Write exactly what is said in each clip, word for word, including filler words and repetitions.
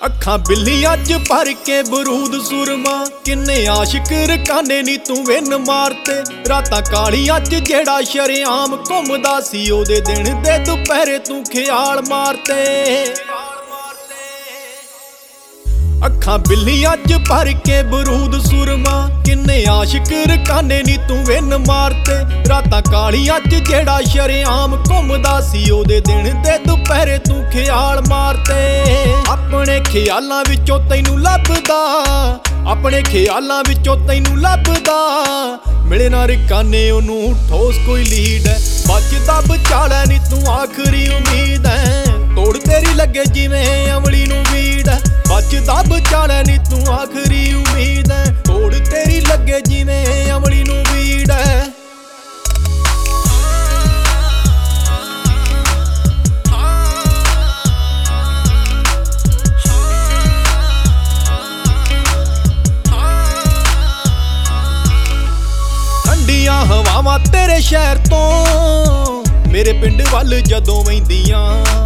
ਅੱਖਾਂ ਬਿੱਲੀਆਂ ਚ ਭਰ ਕੇ ਬਰੂਦ ਸੁਰਮਾ, ਕਿੰਨੇ ਆਸ਼ਿਕ ਰਕਾਨੇ ਨੀ ਤੂੰ ਵਿੰਨ ਮਾਰਤੇ। ਰਾਤਾਂ ਕਾਲੀਆਂ ਚ ਜਿਹੜਾ ਸ਼ਰੇਆਮ ਘੁੰਮਦਾ ਸੀ, ਉਹਦੇ ਦਿਨ ਦੇ ਦੁਪਹਿਰੇ ਤੂੰ ਖਿਆਲ ਮਾਰਤੇ। ਅੱਖਾਂ ਬਿੱਲੀਆਂ ਚ ਭਰ ਕੇ ਬਰੂਦ ਸੁਰਮਾ, ਕਿੰਨੇ ਆਸ਼ਿਕ ਰਕਾਨੇ ਨੀ ਤੂੰ ਵਿੰਨ ਮਾਰਤੇ। ਰਾਤਾਂ ਕਾਲੀਆਂ ਚ ਜਿਹੜਾ ਸ਼ਰੇਆਮ ਘੁੰਮਦਾ ਸੀ, ਉਹਦੇ ਦਿਨ ਦੇ ਦੁਪਹਿਰੇ ਤੂੰ ਖਿਆਲ ਮਾਰਤੇ। ਆਪਣੇ ਖਿਆਲਾਂ ਵਿੱਚੋਂ ਤੈਨੂੰ ਲੱਭਦਾ, ਆਪਣੇ ਖਿਆਲਾਂ ਵਿੱਚੋਂ ਤੈਨੂੰ ਲੱਭਦਾ, ਮਿਲੇ ਨਾ ਰਕਾਨੇ ਉਹਨੂੰ ਠੋਸ ਕੋਈ ਲੀਡ ਹੈ। ਬਚਦਾ ਬਚਾਲਾ ਨੀ ਤੂੰ ਆਖਰੀ ਉਮੀਦ ਹੈ, ਤੋੜ ਤੇਰੀ ਲੱਗੇ ਜਿਵੇਂ ਅਮਲੀ ਨੂੰ ਵੀੜ ਹੈ। ਬਚਦਾ ਬਚਾਲਾ ਨੀ ਤੂੰ ਆਖਰੀ ਉਮੀਦ ਹੈ, ਤੋੜ ਤੇਰੀ ਲੱਗੇ ਜਿਵੇਂ ਅਮਲੀ ਨੂੰ ਵੀੜ ਹੈ। ਠੰਡੀਆਂ ਹਵਾਵਾਂ ਤੇਰੇ ਸ਼ਹਿਰ ਤੋਂ ਮੇਰੇ ਪਿੰਡ ਵੱਲ ਜਦੋਂ ਵਹਿੰਦੀਆਂ,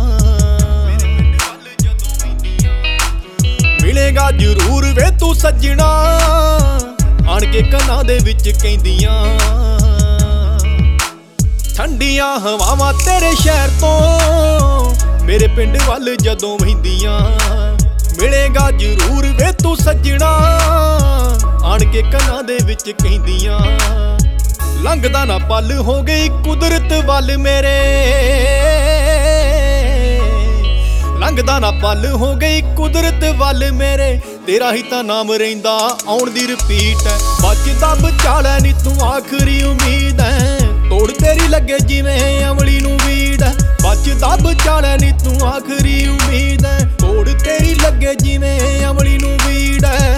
ਮਿਲੇਗਾ ਜ਼ਰੂਰ ਵੇ ਤੂੰ ਸੱਜਣਾ, ਆਣ ਕੇ ਕੰਨਾਂ ਦੇ ਵਿੱਚ ਕਹਿੰਦੀਆਂ। ਠੰਡੀਆਂ ਹਵਾਵਾਂ ਤੇਰੇ ਸ਼ਹਿਰ ਤੋਂ ਮੇਰੇ ਪਿੰਡ ਵੱਲ ਜਦੋਂ ਵਹਿੰਦੀਆਂ, ਮਿਲੇਗਾ ਜ਼ਰੂਰ ਵੇ ਤੂੰ ਸੱਜਣਾ, ਆਣ ਕੇ ਕੰਨਾਂ ਦੇ ਵਿੱਚ ਕਹਿੰਦੀਆਂ। ਲੰਘਦਾ ਨਾ ਪਲ ਹੋ ਗਈ ਕੁਦਰਤ ਵੱਲ ਮੇਰੇ, ਲੰਘਦਾ ਨਾ ਪਲ ਹੋ ਗਈ ਕੁਦਰਤ ਵੱਲ ਮੇਰੇ, ਤੇਰਾ ਹੀ ਤਾਂ ਨਾਮ ਰਹਿੰਦਾ ਆਉਣ ਦੀ ਰਿਪੀਟ ਹੈ। ਬਚਦਾ ਬਚਾਲਾ ਨੀ ਤੂੰ ਆਖਰੀ ਉਮੀਦ ਹੈ, ਤੋੜ ਤੇਰੀ ਲੱਗੇ ਜਿਵੇਂ ਅਮਲੀ ਨੂੰ ਵੀੜ ਹੈ। ਬਚਦਾ ਬਚਾਲਾ ਨੀ ਤੂੰ ਆਖਰੀ ਉਮੀਦ ਹੈ, ਤੋੜ ਤੇਰੀ ਲੱਗੇ ਜਿਵੇਂ ਅਮਲੀ ਨੂੰ ਵੀੜ ਹੈ।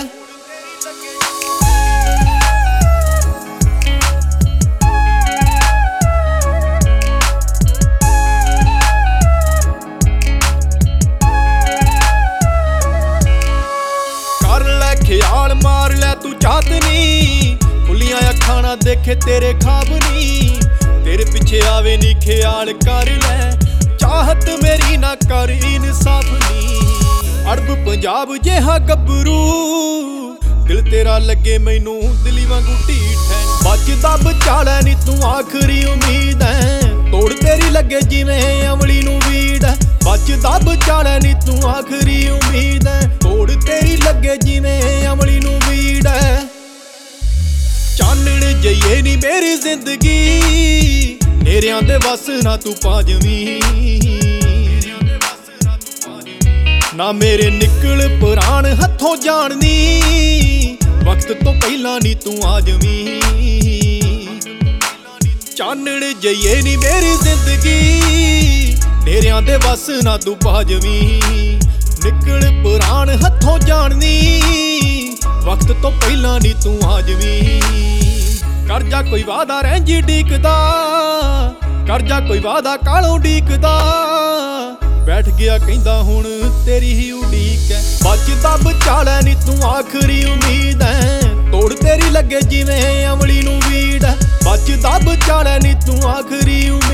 ਖਿਆਲ ਮਾਰ ਲੈ ਤੂੰ ਚਾਤਨੀ, ਖੁੱਲੀਆਂ ਅੱਖਾਂ ਨਾ ਦੇਖੇ ਤੇਰੇ ਖਾਬ ਨੀ, ਤੇਰੇ ਪਿੱਛੇ ਆਵੇ ਨੀ ਖਿਆਲ ਕਰ ਲੈ, ਚਾਹਤ ਮੇਰੀ ਨਾ ਕਰ ਇਨਸਾਫ ਨੀ। ਅਰਬ ਪੰਜਾਬ ਜਿਹਾ ਗੱਭਰੂ, ਦਿਲ ਤੇਰਾ ਲੱਗੇ ਮੈਨੂੰ ਦਿਲੀ ਵਾਂਗੂ ਢੀਠ ਹੈ। ਬਚਦਾ ਬਚਾਲਾ ਨੀ ਤੂੰ ਆਖਰੀ ਉਮੀਦ ਹੈ, ਤੋੜ ਤੇਰੀ ਲੱਗੇ ਜਿਵੇਂ ਅਮਲੀ ਨੂੰ ਵੀੜ ਹੈ। ਬਚਦਾ ਬਚਾਲਾ ਨੀ ਤੂੰ ਆਖਰੀ ਉਮੀਦ ਹੈ, ਤੋੜ ਤੇਰੀ ਲੱਗੇ ਜਿਵੇਂ ਅਮਲੀ ਨੂੰ ਵੀੜ ਹੈ। ਚਾਨਣ ਜਈਏ ਨੀ ਮੇਰੀ ਜ਼ਿੰਦਗੀ, ਨੇਰਿਆਂ ਦੇ ਵਸ ਨਾ ਤੂੰ ਪਾ ਜਵੀਂ, ਨਾ ਮੇਰੇ ਨਿਕਲ ਪ੍ਰਾਣ ਹੱਥੋਂ ਜਾਣਨੀ, ਵਕਤ ਤੋਂ ਪਹਿਲਾਂ ਨੀ ਤੂੰ ਆ ਜਵੀਂ। ਚਾਨਣ ਜਈਏ ਨੀ ਮੇਰੀ ਜ਼ਿੰਦਗੀ, ਨੇਰਿਆਂ ਦੇ ਵਸ ਨਾ ਤੂੰ ਪਾ ਜਵੀਂ, ਨਿਕਲ ਪ੍ਰਾਣ ਹੱਥੋਂ ਜਾਣਨੀ, ਵਕਤ ਤੋਂ ਪਹਿਲਾਂ ਨੀ ਤੂੰ ਆ ਜਵੀਂ। ਕਰ ਜਾ ਕੋਈ ਵਾਦਾ ਰਹਿੰਜੀ ਡੀਕਦਾ, ਕਰ ਜਾ ਕੋਈ ਵਾਦਾ ਕਾਲੋਂ ਡੀਕਦਾ, ਬੈਠ ਗਿਆ ਕਹਿੰਦਾ ਹੁਣ ਤੇਰੀ ਹੀ ਉਡੀਕ ਹੈ। ਬਚਦਾ ਬਚਾਲਾ ਨੀ ਤੂੰ ਆਖਰੀ ਉਮੀਦ ਹੈ, ਤੋੜ ਤੇਰੀ ਲੱਗੇ ਜਿਵੇਂ ਅਮਲੀ ਨੂੰ ਵੀੜ ਹੈ। ਬਚਦਾ ਬਚਾਲਾ ਨੀ ਤੂੰ ਆਖਰੀ ਉਮੀਦ